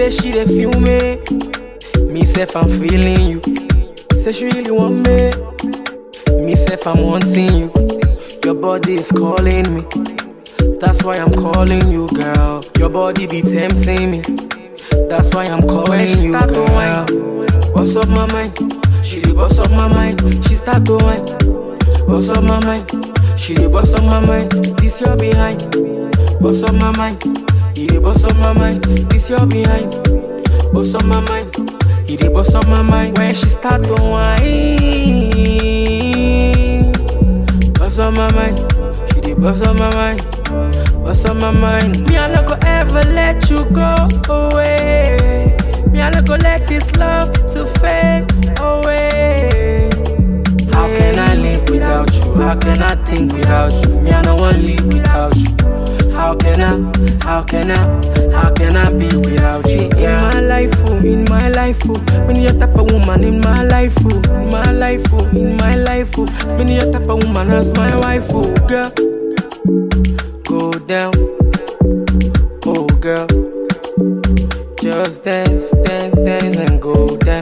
Say she dey feel me. Me self I'm feeling you. Say she really want me. Me self I'm wanting you. Your body is calling me. That's why I'm calling you, girl. Your body be tempting me. That's why I'm calling you, girl. To whine, what's up my mind? She dey bust up my mind. She start to whine. What's up my mind? She dey bust up my mind. This your behind. What's up my mind? He dey bust up my mind. This your behind. Bust up my mind. He dey bust up my mind. When she start to whine, bust up my mind. She dey bust up my mind. Bust up my mind. Me I no go ever let you go away. Me I no go let this love to fade away. How can I live without you? How can I think without you? Me I no want live without you. How can I be without you? Yeah. In my life, me need your type of woman in my life, in my life, in my life. Me need your type of woman as my wife, girl. Go down, oh girl. Just dance, dance, dance and go down.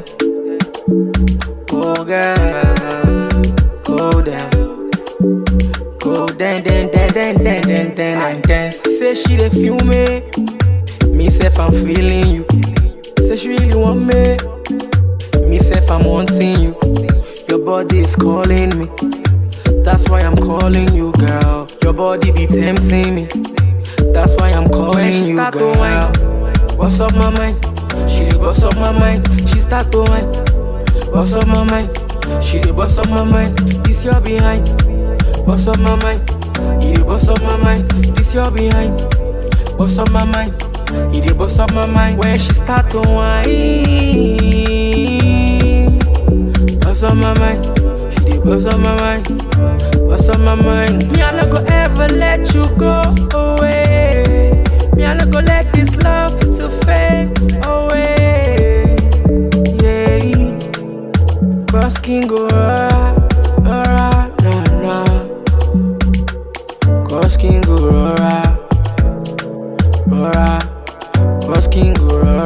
Oh girl, go down. Go down, dan, dan, dan, dan, dan, dan, and dance. Say she dey feel me. Me self I'm feeling you. Say she really want me. Me self I'm wanting you. Your body is calling me. That's why I'm calling you, girl. Your body be tempting me. That's why I'm calling you, girl. What's up my mind? She dey bust up my mind. She start to whine. What's up my mind? She dey bust up my mind. This your behind. What's up my mind? He dey bust up my mind. This your behind. What's up my mind? He dey bust up my mind. When she start to whine, what's up my mind? She dey bust up my mind. What's up my mind? Me I no go ever let you go away. Me I no go let this love to fade away. Yeah, cross king go rora, nah. Cross king go rora, cross king go rora.